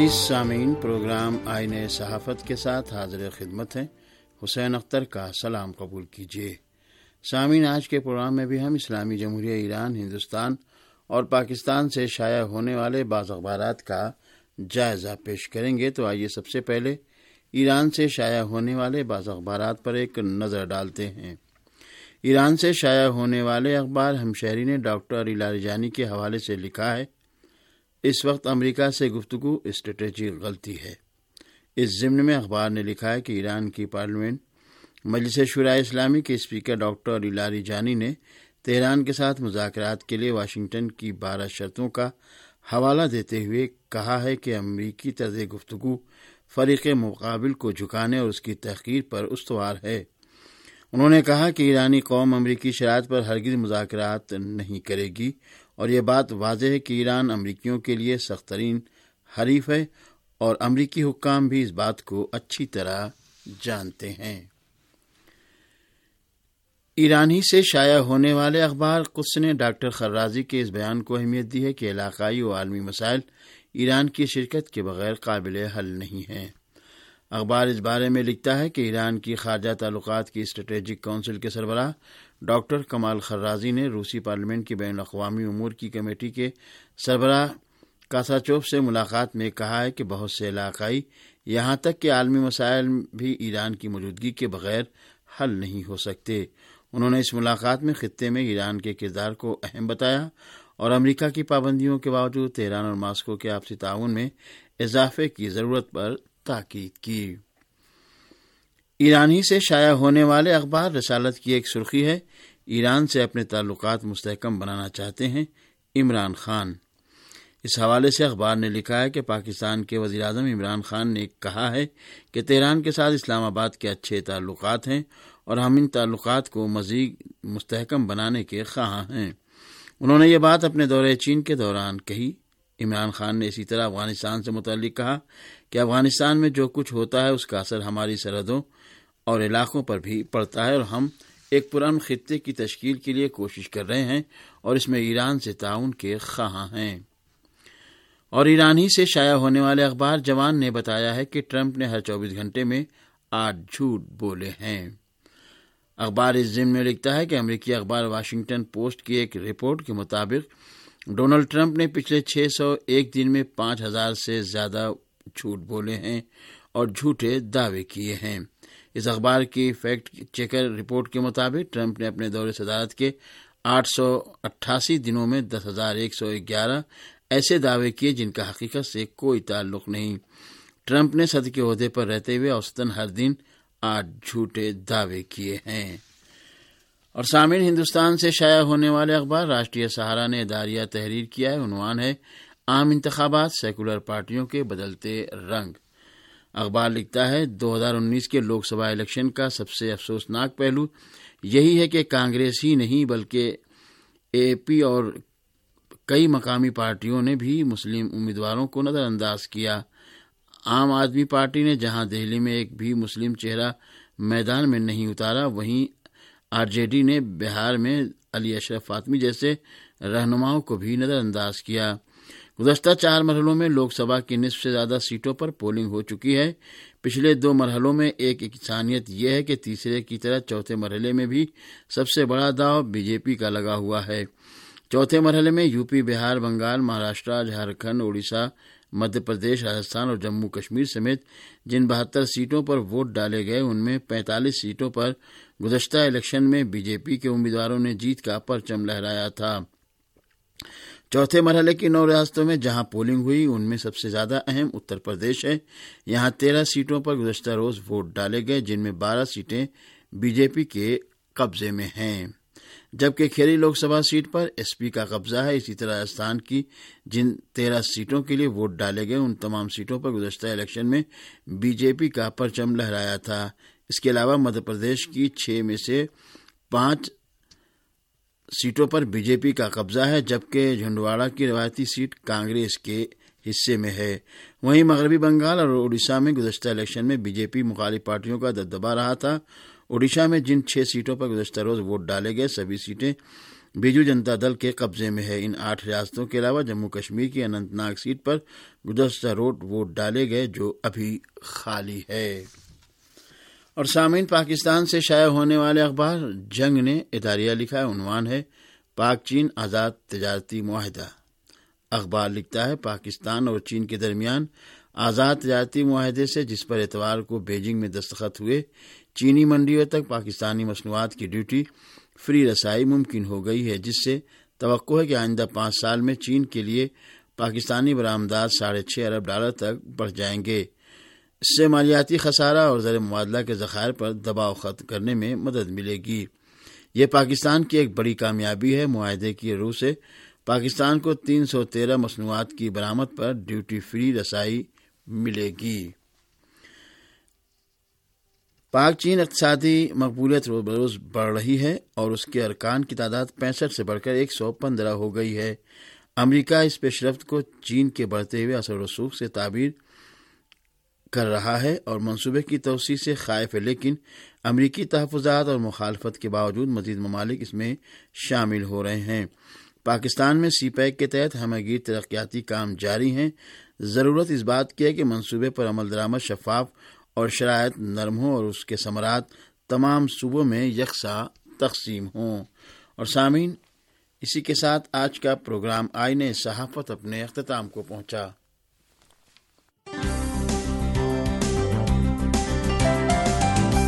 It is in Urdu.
عزیز سامعین، پروگرام آئین صحافت کے ساتھ حاضر خدمت ہیں۔ حسین اختر کا سلام قبول کیجیے۔ سامعین، آج کے پروگرام میں بھی ہم اسلامی جمہوریہ ایران، ہندوستان اور پاکستان سے شائع ہونے والے بعض اخبارات کا جائزہ پیش کریں گے۔ تو آئیے سب سے پہلے ایران سے شائع ہونے والے بعض اخبارات پر ایک نظر ڈالتے ہیں۔ ایران سے شائع ہونے والے اخبار ہمشہری نے ڈاکٹر علی لاریجانی کے حوالے سے لکھا ہے، اس وقت امریکہ سے گفتگو اسٹریٹجک غلطی ہے۔ اس ضمن میں اخبار نے لکھا ہے کہ ایران کی پارلیمنٹ مجلس شورائے اسلامی کے اسپیکر ڈاکٹر علی لاریجانی نے تہران کے ساتھ مذاکرات کے لیے واشنگٹن کی 12 شرطوں کا حوالہ دیتے ہوئے کہا ہے کہ امریکی طرز گفتگو فریق مقابل کو جھکانے اور اس کی تحقیر پر استوار ہے۔ انہوں نے کہا کہ ایرانی قوم امریکی شرائط پر ہرگز مذاکرات نہیں کرے گی اور یہ بات واضح ہے کہ ایران امریکیوں کے لیے سخت ترین حریف ہے اور امریکی حکام بھی اس بات کو اچھی طرح جانتے ہیں۔ ایرانی سے شائع ہونے والے اخبار قدس نے ڈاکٹر خرازی کے اس بیان کو اہمیت دی ہے کہ علاقائی و عالمی مسائل ایران کی شرکت کے بغیر قابل حل نہیں ہیں۔ اخبار اس بارے میں لکھتا ہے کہ ایران کی خارجہ تعلقات کی اسٹریٹجک کونسل کے سربراہ ڈاکٹر کمال خرازی نے روسی پارلیمنٹ کی بین الاقوامی امور کی کمیٹی کے سربراہ کاساچوف سے ملاقات میں کہا ہے کہ بہت سے علاقائی یہاں تک کہ عالمی مسائل بھی ایران کی موجودگی کے بغیر حل نہیں ہو سکتے۔ انہوں نے اس ملاقات میں خطے میں ایران کے کردار کو اہم بتایا اور امریکہ کی پابندیوں کے باوجود تہران اور ماسکو کے آپسی تعاون میں اضافے کی ضرورت پر تاکید کی۔ ایرانی سے شائع ہونے والے اخبار رسالت کی ایک سرخی ہے، ایران سے اپنے تعلقات مستحکم بنانا چاہتے ہیں عمران خان۔ اس حوالے سے اخبار نے لکھا ہے کہ پاکستان کے وزیر اعظم عمران خان نے کہا ہے کہ تہران کے ساتھ اسلام آباد کے اچھے تعلقات ہیں اور ہم ان تعلقات کو مزید مستحکم بنانے کے خواہاں ہیں۔ انہوں نے یہ بات اپنے دورے چین کے دوران کہی۔ عمران خان نے اسی طرح افغانستان سے متعلق کہا کہ افغانستان میں جو کچھ ہوتا ہے اس کا اثر ہماری سرحدوں اور علاقوں پر بھی پڑتا ہے اور ہم ایک پرامن خطے کی تشکیل کے لیے کوشش کر رہے ہیں اور اس میں ایران سے تعاون کے خواہاں ہیں۔ اور ایرانی سے شائع ہونے والے اخبار جوان نے بتایا ہے کہ ٹرمپ نے ہر 24 گھنٹے میں 8 جھوٹ بولے ہیں۔ اخبار اس ضمن میں لکھتا ہے کہ امریکی اخبار واشنگٹن پوسٹ کی ایک رپورٹ کے مطابق ڈونلڈ ٹرمپ نے پچھلے 601 دن میں 5000 سے زیادہ جھوٹ بولے ہیں اور جھوٹے دعوے کیے ہیں۔ اس اخبار کی فیکٹ چیکر رپورٹ کے مطابق ٹرمپ نے اپنے دور صدارت کے 888 دنوں میں 10,111 ایسے دعوے کیے جن کا حقیقت سے کوئی تعلق نہیں۔ ٹرمپ نے صدر کے عہدے پر رہتے ہوئے اوسطاً ہر دن 8 جھوٹے دعوے کیے ہیں۔ اور سامعین، ہندوستان سے شائع ہونے والے اخبار راشٹریہ سہارا نے اداریہ تحریر کیا ہے، عنوان ہے عام انتخابات سیکولر پارٹیوں کے بدلتے رنگ۔ اخبار لکھتا ہے 2019 کے لوک سبھا الیکشن کا سب سے افسوسناک پہلو یہی ہے کہ کانگریس ہی نہیں بلکہ اے پی اور کئی مقامی پارٹیوں نے بھی مسلم امیدواروں کو نظر انداز کیا۔ عام آدمی پارٹی نے جہاں دہلی میں ایک بھی مسلم چہرہ میدان میں نہیں اتارا، وہیں آر جے ڈی نے بہار میں علی اشرف فاطمی جیسے رہنماؤں کو بھی نظر انداز کیا۔ گزشتہ 4 مرحلوں میں لوک سبھا کی نصف سے زیادہ سیٹوں پر پولنگ ہو چکی ہے۔ پچھلے 2 مرحلوں میں ایک یکسانیت یہ ہے کہ تیسرے کی طرح چوتھے مرحلے میں بھی سب سے بڑا داؤ بی جے پی کا لگا ہوا ہے۔ چوتھے مرحلے میں یو پی، بہار، بنگال، مہاراشٹر، جھارکھنڈ، اڑیسہ، مدھیہ پردیش، راجستھان اور جموں کشمیر سمیت جن 72 سیٹوں پر ووٹ ڈالے گئے ان میں 45 سیٹوں پر گزشتہ الیکشن میں بی جے پی کے امیدواروں نے جیت کا پرچم لہرایا تھا۔ چوتھے مرحلے کی 9 ریاستوں میں جہاں پولنگ ہوئی ان میں سب سے زیادہ اہم اتر پردیش ہے۔ یہاں 13 سیٹوں پر گزشتہ روز ووٹ ڈالے گئے جن میں 12 سیٹیں بی جے پی کے قبضے میں ہیں، جبکہ کھیری لوک سبھا سیٹ پر ایس پی کا قبضہ ہے۔ اسی طرح راجستھان کی جن 13 سیٹوں کے لیے ووٹ ڈالے گئے ان تمام سیٹوں پر گزشتہ الیکشن میں بی جے پی کا پرچم لہرایا تھا۔ اس کے علاوہ مدھیہ پردیش کی 6 میں سے 5 سیٹوں پر بی جے پی کا قبضہ ہے، جبکہ جھنڈواڑہ کی روایتی سیٹ کانگریس کے حصے میں ہے۔ وہیں مغربی بنگال اور اڑیسہ میں گزشتہ الیکشن میں بی جے پی مخالف پارٹیوں کا دبدبہ رہا تھا۔ اڑیسہ میں جن 6 سیٹوں پر گزشتہ روز ووٹ ڈالے گئے سبھی سیٹیں بیجو جنتا دل کے قبضے میں ہے۔ ان 8 ریاستوں کے علاوہ جموں کشمیر کی اننت ناگ سیٹ پر گزشتہ روز ووٹ ڈالے گئے جو ابھی خالی ہے۔ اور سامعین، پاکستان سے شائع ہونے والے اخبار جنگ نے اداریہ لکھا ہے، عنوان ہے پاک چین آزاد تجارتی معاہدہ۔ اخبار لکھتا ہے پاکستان اور چین کے درمیان آزاد تجارتی معاہدے سے جس پر اتوار کو بیجنگ میں دستخط ہوئے، چینی منڈیوں تک پاکستانی مصنوعات کی ڈیوٹی فری رسائی ممکن ہو گئی ہے، جس سے توقع ہے کہ آئندہ 5 سال میں چین کے لیے پاکستانی برآمدات $6.5 ارب تک بڑھ جائیں گے۔ اس سے مالیاتی خسارہ اور زر مبادلہ کے ذخائر پر دباؤ ختم کرنے میں مدد ملے گی۔ یہ پاکستان کی ایک بڑی کامیابی ہے۔ معاہدے کی روح سے پاکستان کو 313 مصنوعات کی برآمد پر ڈیوٹی فری رسائی ملے گی۔ پاک چین اقتصادی مقبولیت روز بروز بڑھ رہی ہے اور اس کے ارکان کی تعداد 65 سے بڑھ کر 115 ہو گئی ہے۔ امریکہ اس پیش رفت کو چین کے بڑھتے ہوئے اثر و رسوخ سے تعبیر کر رہا ہے اور منصوبے کی توسیع سے خائف ہے، لیکن امریکی تحفظات اور مخالفت کے باوجود مزید ممالک اس میں شامل ہو رہے ہیں۔ پاکستان میں سی پیک کے تحت ہمہ گیر ترقیاتی کام جاری ہیں۔ ضرورت اس بات کی ہے کہ منصوبے پر عمل درآمد شفاف اور شرائط نرم ہوں اور اس کے ثمرات تمام صوبوں میں یکساں تقسیم ہوں۔ اور سامعین، اسی کے ساتھ آج کا پروگرام آئینِ صحافت اپنے اختتام کو پہنچا۔